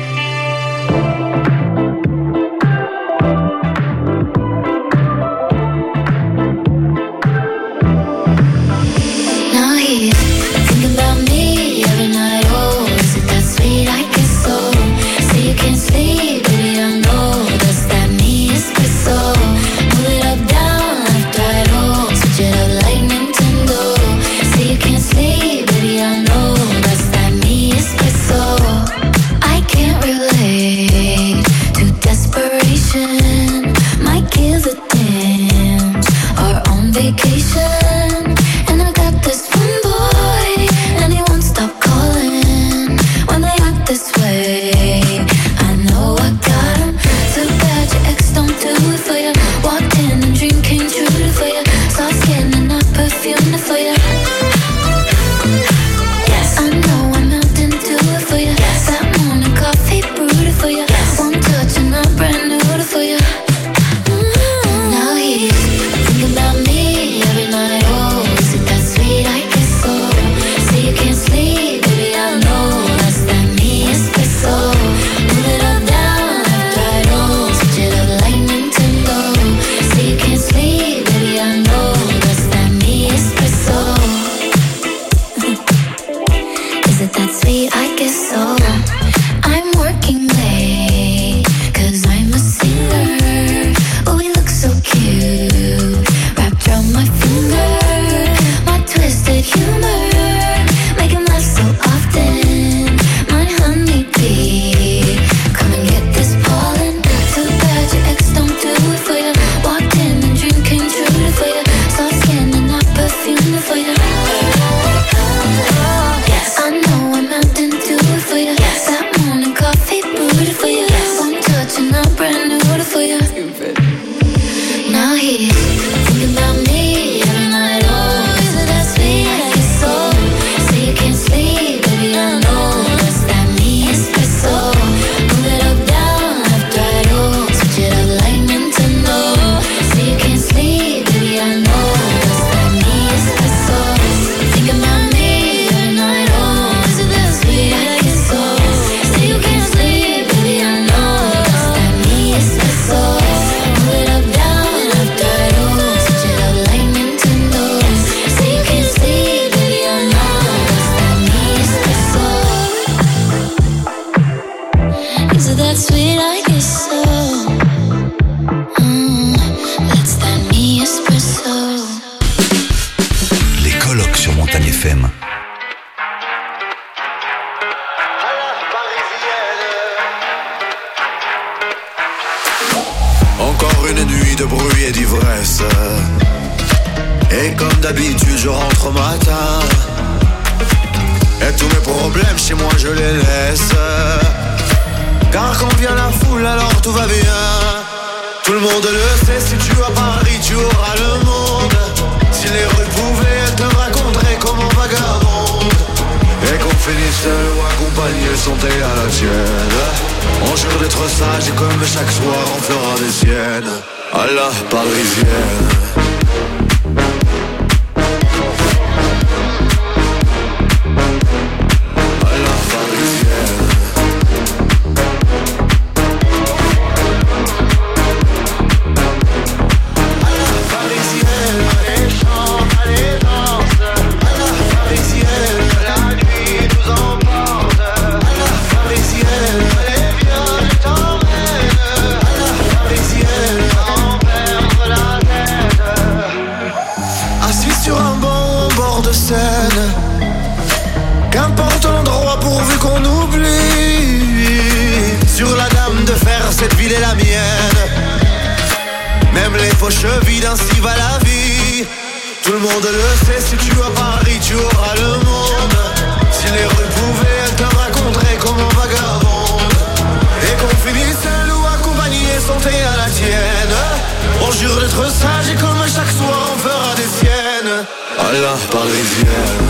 Speaker 20: Now he's thinking about me every night. Oh, is it that sweet? I guess so. Say you can't sleep, baby, I know that's that me espresso. Move it up, down, left, right, oh, switch it up like Nintendo. Say you can't sleep, baby, I know that's that me espresso. I can't relate to desperation. Might give a damn. Are on vacation. And I got this one boy, and he won't stop calling when they act this way. I know I got him. Too bad your ex don't do it for you. Walked in and dream came true for you. Soft skin and not perfume for you. Yes, I know I'm out and do it for you. Yes, that morning coffee brewed for you. Yes, one touch and I'm brand new for you. Now he's thinking about me every night. Oh, is it that sweet? I guess so. Say you can't sleep, baby, I know that's that me espresso. Move it up, down, left, right, oh, switch it up like Nintendo. Say you can't sleep, baby, I know that's that me espresso.
Speaker 2: de bruit et d'ivresse. Et comme d'habitude je rentre au matin, et tous mes problèmes chez moi je les laisse. Car quand vient la foule alors tout va bien. Tout le monde le sait, si tu vas à Paris tu auras le monde. Si les rues pouvaient te raconter comme on vagabonde, et qu'on finisse seul ou accompagné, santé à la tienne. On jure d'être sage et comme chaque soir on fera des siennes. À la parisienne. Qu'importe l'endroit pourvu qu'on oublie. Sur la dame de fer, cette ville est la mienne. Même les faux chevilles, ainsi va la vie. Tout le monde le sait, si tu vas à Paris, tu auras le monde. Si les rues pouvaient te raconter comme un vagabond, et qu'on finisse seul ou accompagné, santé à la tienne. On jure d'être sage et comme chaque soir on fera des siennes. À la parisienne.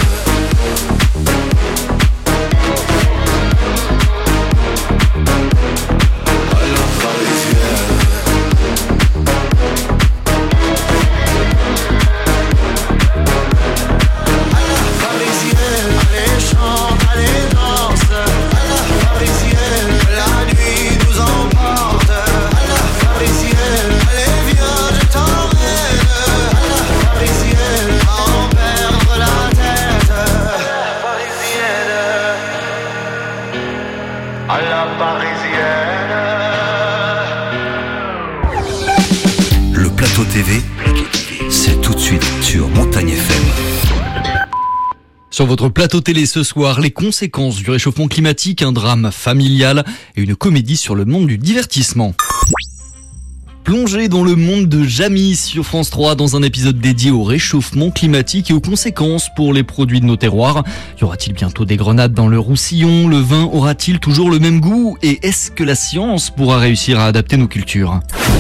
Speaker 4: TV, c'est tout de suite sur Montagne FM.
Speaker 10: Sur votre plateau télé ce soir, les conséquences du réchauffement climatique, un drame familial et une comédie sur le monde du divertissement. Plongez dans le monde de Jamie sur France 3 dans un épisode dédié au réchauffement climatique et aux conséquences pour les produits de nos terroirs. Y aura-t-il bientôt des grenades dans le Roussillon? Le vin aura-t-il toujours le même goût? Et est-ce que la science pourra réussir à adapter nos cultures?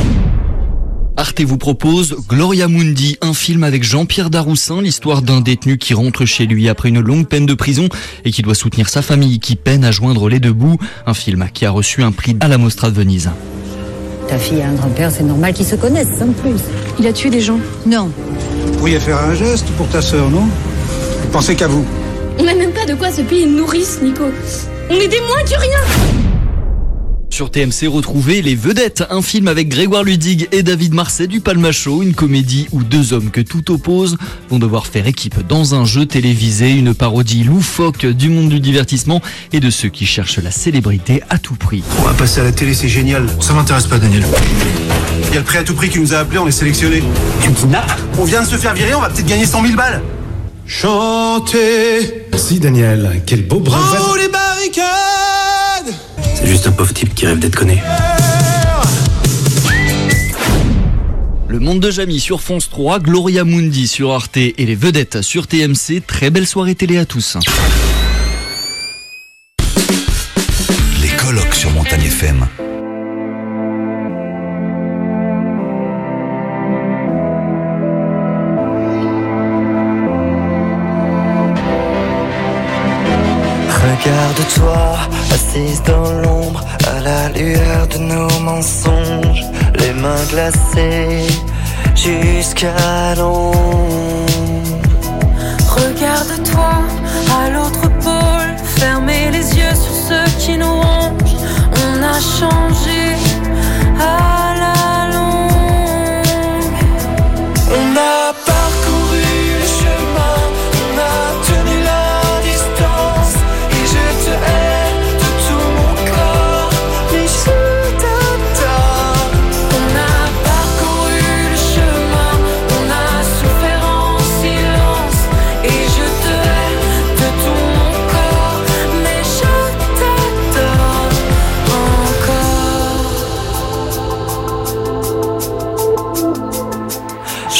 Speaker 10: Arte vous propose Gloria Mundi, un film avec Jean-Pierre Daroussin, l'histoire d'un détenu qui rentre chez lui après une longue peine de prison et qui doit soutenir sa famille qui peine à joindre les deux bouts. Un film qui a reçu un prix à la Mostra de Venise.
Speaker 21: Ta fille a un grand-père, c'est normal qu'ils se connaissent, sans plus. Il a tué des gens? Non.
Speaker 23: Vous pourriez faire un geste pour ta sœur, non? Vous pensez qu'à vous?
Speaker 24: On n'a même pas de quoi se payer une nourrice, Nico. On est des moins que rien.
Speaker 10: Sur TMC, retrouvez Les Vedettes, un film avec Grégoire Ludig et David Marsay du Palma Show, une comédie où deux hommes que tout oppose vont devoir faire équipe dans un jeu télévisé, une parodie loufoque du monde du divertissement et de ceux qui cherchent la célébrité à tout prix.
Speaker 23: On va passer à la télé, c'est génial. Ça m'intéresse pas, Daniel. Il y a le prêt à tout prix qui nous a appelés, on est sélectionnés. Tu me kidnappes? On vient de se faire virer, on va peut-être gagner 100 000 balles. Chantez.
Speaker 26: Merci Daniel, quel beau bras.
Speaker 23: Oh les barricades.
Speaker 26: C'est juste un pauvre type qui rêve d'être connu.
Speaker 10: Le monde de Jamie sur France 3, Gloria Mundi sur Arte et Les Vedettes sur TMC. Très belle soirée télé à tous.
Speaker 4: Les colloques sur Montagne FM.
Speaker 27: Regarde-toi, assise dans l'ombre, à la lueur de nos mensonges, les mains glacées jusqu'à l'ombre.
Speaker 20: Regarde-toi, à l'autre pôle, fermez les yeux sur ceux qui nous rongent. On a changé à la longue.
Speaker 27: On a parcouru le chemin, on a tenu la distance. Je te hais de tout mon corps, mais je t'attends. On a parcouru le chemin, on a souffert en silence. Et je te hais de tout mon corps, mais je t'attends encore.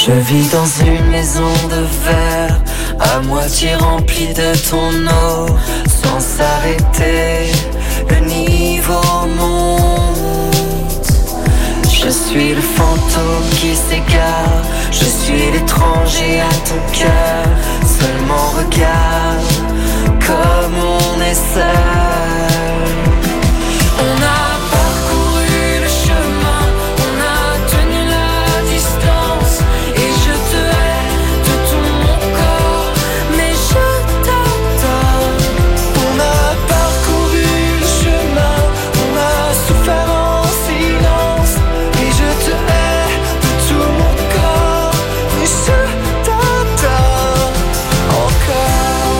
Speaker 27: Je vis dans une maison de verre, à moitié remplie de ton eau. Sans s'arrêter, le niveau monte. Je suis le fantôme qui s'égare, je suis l'étranger à ton cœur. Seulement regarde comme on est seul. On a parcouru le chemin, on a tenu la distance. Et je te hais de tout mon corps, mais je t'adore. On a parcouru le chemin, on a souffert en silence. Et je te hais de tout mon corps, mais je t'adore encore.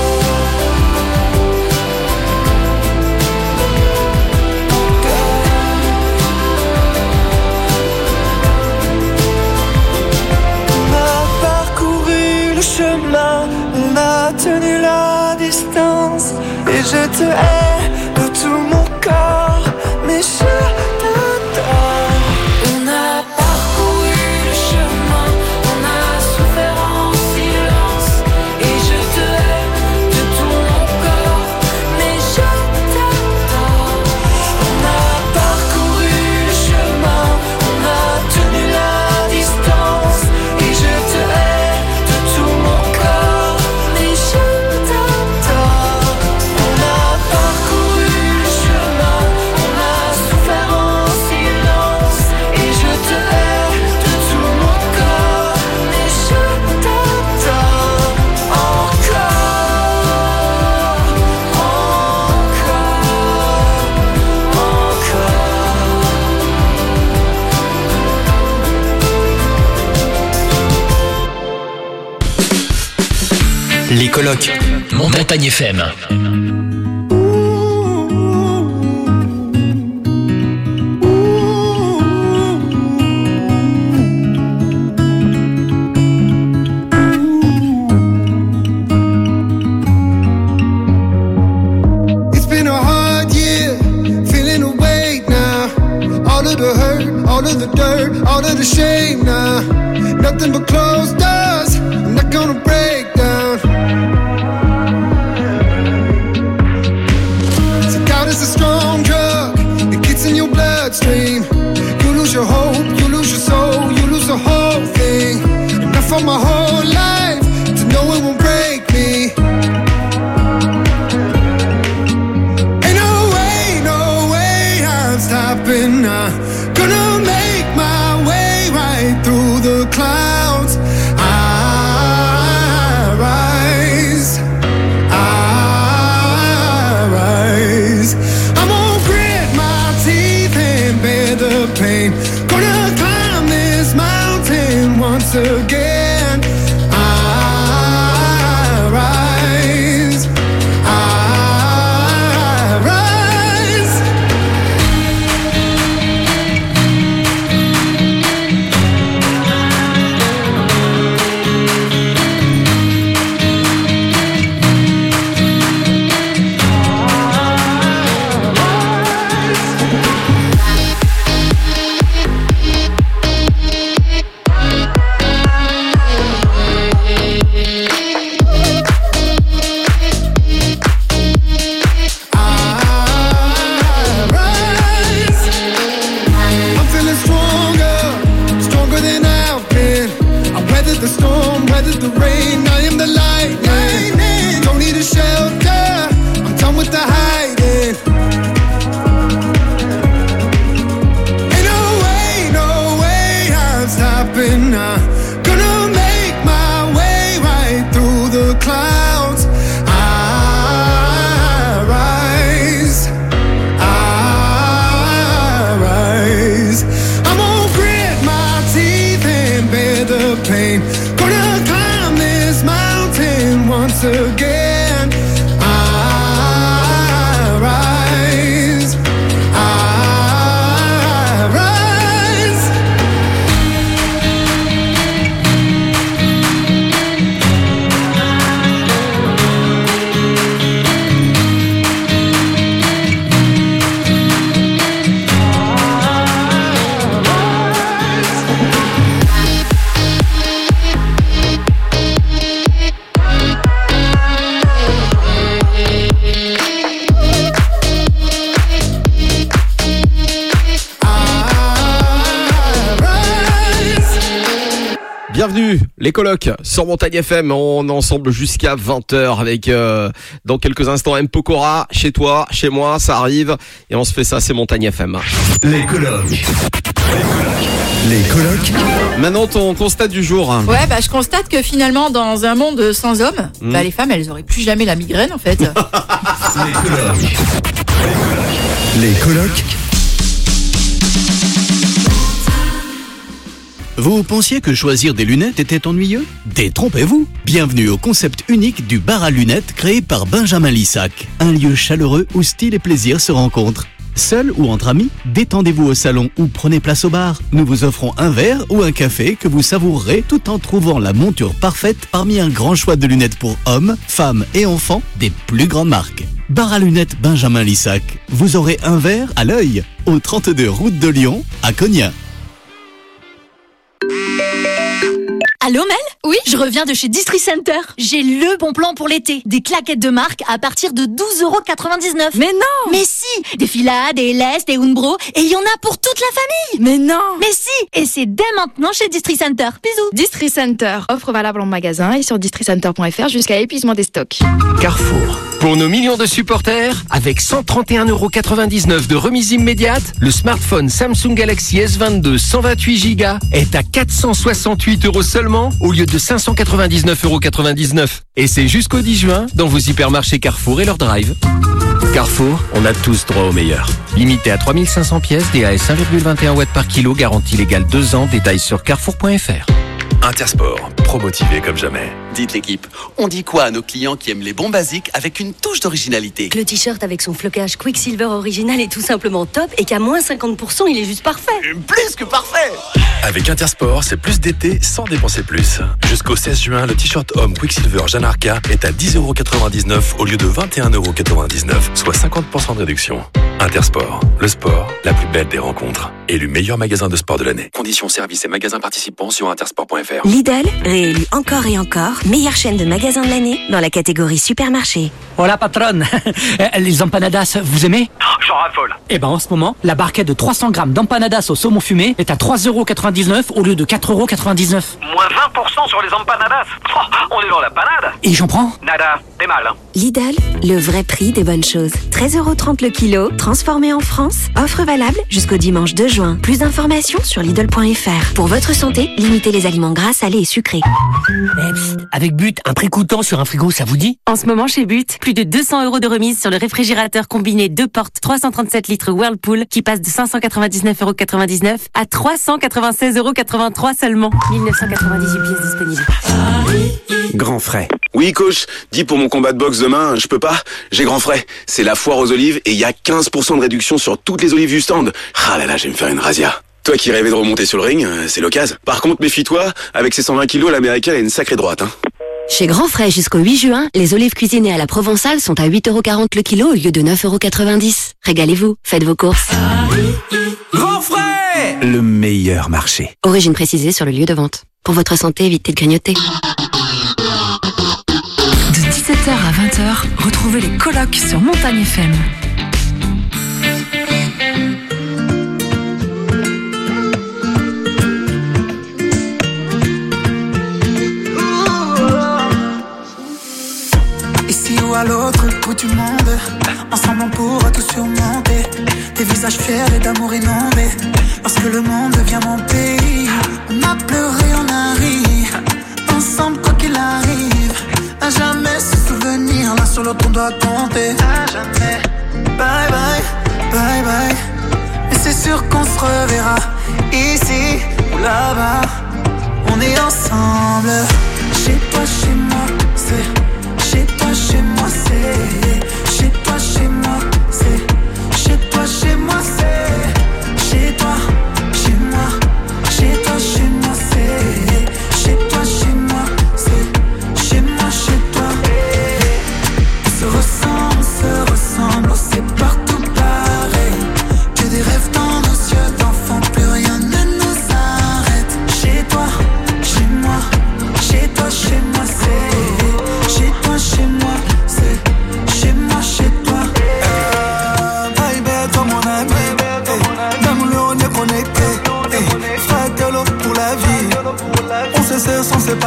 Speaker 27: On a parcouru le chemin, on a tenu la distance. Et je te hais de tout mon corps, mais je t'adore. On a parcouru le chemin, on a souffert en silence. Et je te hais de tout mon corps, mais je t'adore. On a parcouru le chemin, on a tenu la distance. Et je te hais de tout mon corps, mais je t'adore. On a parcouru le chemin, on a souffert en silence. Et je te hais de tout mon corps, mais je t'adore
Speaker 3: Les colocs, Montagne FM.
Speaker 5: It's been a hard year, feeling the weight now. All of the hurt, all of the dirt, all of the shame now. Nothing but closed doors, I'm not gonna break down. So doubt is a strong drug, it gets in your bloodstream. You lose your hope, you lose your soul, you lose the whole thing. Enough for my whole life to know it won't break me. No way I'm stopping now. Gonna make my way right through the clouds. I rise. I'm gonna grit my teeth and bear the pain. Gonna climb this mountain once again. I
Speaker 6: Bienvenue, les colocs sur Montagne FM. On est ensemble jusqu'à 20h avec dans quelques instants M. Pokora, chez toi, chez moi, ça arrive et on se fait ça, c'est Montagne FM.
Speaker 4: Les colocs. Les colocs.
Speaker 6: Maintenant ton constat du jour.
Speaker 7: Ouais, je constate que finalement dans un monde sans hommes, les femmes elles auraient plus jamais la migraine en fait.
Speaker 4: Les colocs. Les colocs.
Speaker 8: Vous pensiez que choisir des lunettes était ennuyeux ? Détrompez-vous ! Bienvenue au concept unique du bar à lunettes créé par Benjamin Lissac. Un lieu chaleureux où style et plaisir se rencontrent. Seul ou entre amis, détendez-vous au salon ou prenez place au bar. Nous vous offrons un verre ou un café que vous savourerez tout en trouvant la monture parfaite parmi un grand choix de lunettes pour hommes, femmes et enfants des plus grandes marques. Bar à lunettes Benjamin Lissac. Vous aurez un verre à l'œil au 32 route de Lyon à Cognac.
Speaker 11: Allô Mel ? Oui, je reviens de chez Distri Center. J'ai le bon plan pour l'été. Des claquettes de marque à partir de 12,99 €.
Speaker 7: Mais non !
Speaker 11: Mais si ! Des Fila, des LS, des Umbro, et il y en a pour toute la famille.
Speaker 7: Mais non !
Speaker 11: Mais si ! Et c'est dès maintenant chez Distri Center. Bisous.
Speaker 12: Distri Center. Offre valable en magasin et sur districenter.fr jusqu'à épuisement des stocks.
Speaker 13: Carrefour. Pour nos millions de supporters, avec 131,99 € de remise immédiate, le smartphone Samsung Galaxy S22 128 Go est à 468 € seulement au lieu de 599,99 €. Et c'est jusqu'au 10 juin dans vos hypermarchés Carrefour et leur drive. Carrefour, on a tous droit au meilleur. Limité à 3500 pièces, DAS 1,21 watts par kilo, garantie légale 2 ans, détails sur carrefour.fr.
Speaker 25: Intersport, pro-motivé comme jamais.
Speaker 22: Dites l'équipe, on dit quoi à nos clients qui aiment les bons basiques avec une touche d'originalité ?
Speaker 28: Le t-shirt avec son flocage Quicksilver original est tout simplement top et qu'à moins 50%, il est juste parfait.
Speaker 22: Plus que parfait !
Speaker 25: Avec Intersport, c'est plus d'été sans dépenser plus. Jusqu'au 16 juin, le t-shirt homme Quicksilver Jeanne Arca est à 10,99 € au lieu de 21,99 €, soit 50% de réduction. Intersport, le sport, la plus belle des rencontres. Élu meilleur magasin de sport de l'année. Conditions, services et magasins participants sur intersport.fr.
Speaker 29: Lidl, réélu encore et encore, meilleure chaîne de magasins de l'année dans la catégorie supermarché.
Speaker 30: Hola patronne, les empanadas, vous aimez ?
Speaker 31: J'en raffole.
Speaker 30: Eh ben en ce moment, la barquette de 300 grammes d'empanadas au saumon fumé est à 3,99 € au lieu de 4,99 €.
Speaker 31: Moins 20% sur les empanadas. Oh, on est dans la panade.
Speaker 30: Et j'en prends ?
Speaker 31: Nada, t'es mal.
Speaker 29: Lidl, le vrai prix des bonnes choses. 13,30 € le kilo, transformé en France. Offre valable jusqu'au dimanche 2 juin. Plus d'informations sur Lidl.fr. Pour votre santé, limitez les aliments gras, salés et sucrés.
Speaker 30: Avec But, un prix coûtant sur un frigo, ça vous dit ?
Speaker 11: En ce moment chez But, plus de 200 € de remise sur le réfrigérateur combiné 2 portes 337 litres Whirlpool qui passe de 599,99 € à 396,83 € seulement. 1998 pièces disponibles.
Speaker 26: Grand frais.
Speaker 32: Oui, coach, dis pour mon combat de boxe demain, je peux pas. J'ai grand frais. C'est la foire aux olives et il y a 15% de réduction sur toutes les olives du stand. Ah là là, je vais me faire une razzia. Toi qui rêvais de remonter sur le ring, c'est l'occasion. Par contre, méfie-toi, avec ses 120 kilos, l'américaine a une sacrée droite, hein.
Speaker 29: Chez Grand Frais jusqu'au 8 juin, les olives cuisinées à la Provençale sont à 8,40 € le kilo au lieu de 9,90 €. Régalez-vous, faites vos courses.
Speaker 26: Grand frais ! Le meilleur marché.
Speaker 29: Origine précisée sur le lieu de vente. Pour votre santé, évitez de grignoter.
Speaker 19: De 17h à 20h, retrouvez les colocs sur Montagne FM.
Speaker 5: Ici ou à l'autre bout du monde, ensemble on pourra tout surmonter. Des visages fiers et d'amour inondés. Lorsque le monde devient mon pays, on a pleuré, on a ri. Ensemble quoi qu'il arrive, à jamais se souvenir. L'un sur l'autre on doit compter. À jamais. Bye bye, bye bye. Mais c'est sûr qu'on se reverra. Ici ou là-bas, on est ensemble. Chez toi, chez moi, c'est. Chez toi, chez moi, c'est. Chez toi, chez moi, c'est. Chez toi, chez moi, c'est. Chez toi, chez moi. Chez toi, chez moi, c'est. Chez toi, chez moi, c'est. Chez moi, chez toi. On se ressemble, on sait partout pareil. Que des rêves dans nos yeux d'enfants, plus rien ne nous arrête. Chez toi, chez moi, chez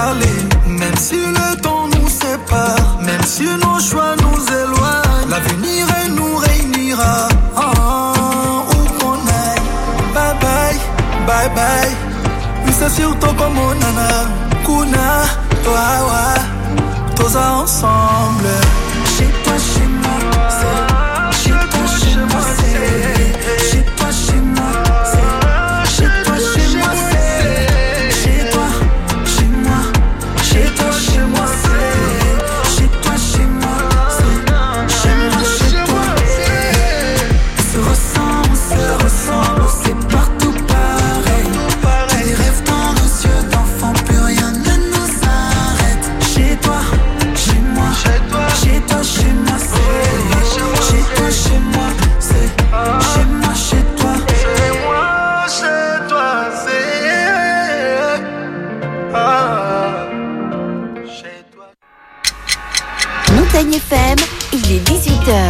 Speaker 27: parler. Même si le temps nous sépare, même si nos choix nous éloignent, l'avenir nous réunira. Où qu'on aille, bye bye, bye bye. Vista sur toi comme mon nana, kuna, toi, tous ensemble. Chez toi, chez moi, c'est. Chez toi, chez moi, c'est. Chez toi, chez moi, c'est. Chez toi, chez moi, c'est. Chez toi, chez moi, chez toi, chez moi, c'est. Chez toi, chez moi, c'est. Chez moi, chez toi, c'est. On se ressemble, c'est partout pareil. Des rêves dans nos yeux d'enfants, plus rien ne nous arrête. Chez toi, chez moi, chez toi, chez moi, c'est. Chez toi, chez moi, c'est. Chez moi, chez toi. Chez moi, chez toi, c'est. Chez toi.
Speaker 29: Montagne FM, il est 18h.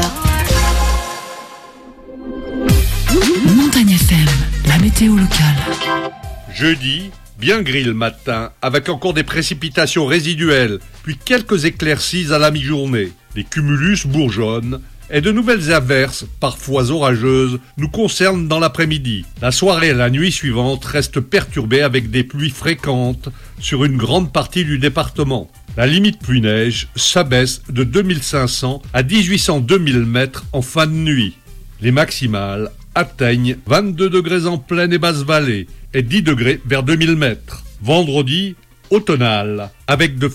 Speaker 1: Montagne FM, la météo locale.
Speaker 2: Jeudi, bien gris le matin, avec encore des précipitations résiduelles, puis quelques éclaircies à la mi-journée. Les cumulus bourgeonnent et de nouvelles averses, parfois orageuses, nous concernent dans l'après-midi. La soirée et la nuit suivante restent perturbées avec des pluies fréquentes sur une grande partie du département. La limite pluie-neige s'abaisse de 2500 à 1800-2000 mètres en fin de nuit. Les maximales atteignent 22 degrés en plaine et basse vallée et 10 degrés vers 2000 mètres. Vendredi, automnal, avec de